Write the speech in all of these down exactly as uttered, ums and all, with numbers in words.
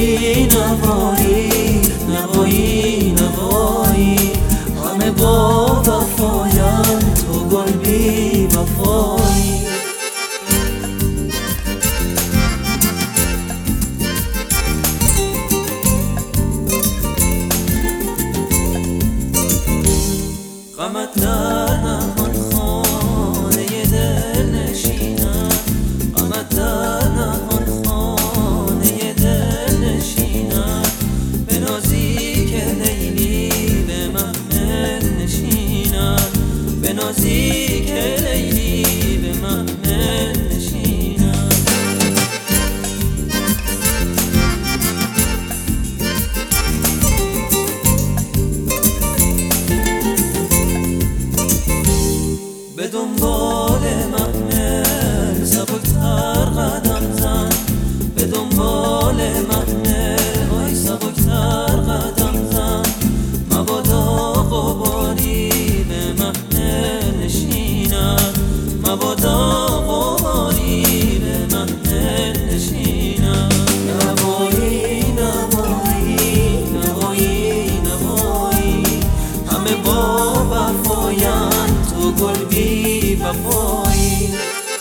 نوایی نوایی نوایی نوایی همه با وفاین تو گل بی وفایی. غمت در نهان خانه دل نشینم، غمت در نهان خانه دل نشینم، به نازی که لیلی به محمل نشینم، به نازی که لیلی به محمل نشینم. به دنبال محمل سبکتر قدم زن، به دنبال محمل وای سبکتر قدم زن، مبادا غباری به محمل نشیند، مبادا غباری به محمل نشیند. نوایی نوایی نوایی نوایی همه با وفاین تو گل بی وفایی.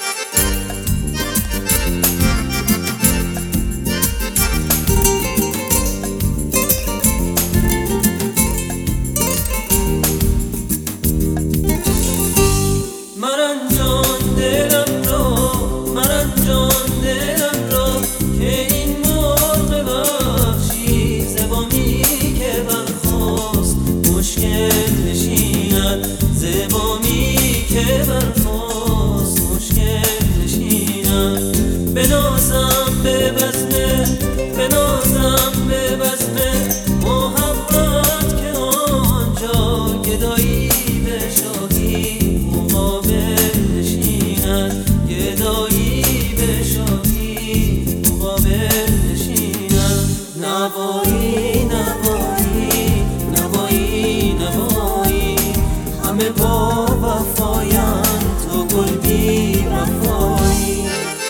مرنجان دلم را، مرنجان دلم را که این مرغ وحشی زبامی که برخاست مشکل نشیند، زبامی که برخاست مشکل نشیند. بنازم به بزمه، بنازم به بزمه محبت که آنجا گدایی به شاهی مقابل نشیند، گدایی به شاهی مقابل نشیند. نوایی نوایی نوایی نوایی همه با وفاین تو گل بی وفایی.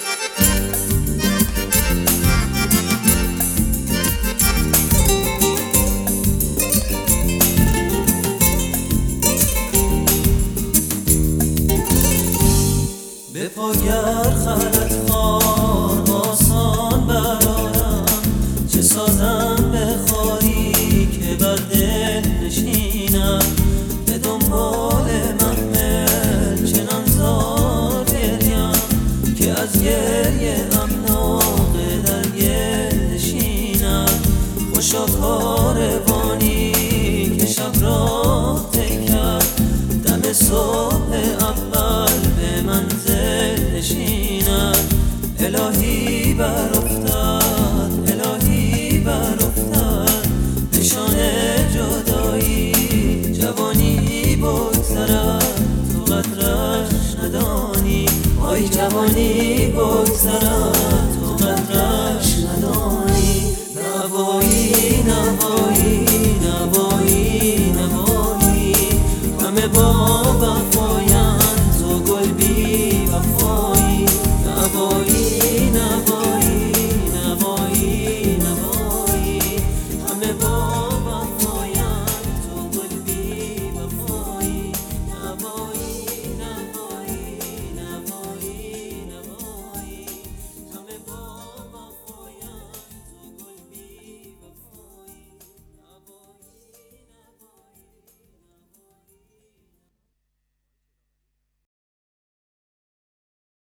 به پاگر خلط خوار آسان برارم، چه سازم به خاری که بر دل نشینم، به دنبال محمل چنان زار گریم که از گریه امناقه در گل نشینم. خوشا کاروانی که شب را تکرد، دم صبح اول به منزل نشیند. الهی بر افتاد، الهی بر افتاد نشان جدایی، جوانی بگذرد تو قدرش ندانی، آی جوانی بگذرد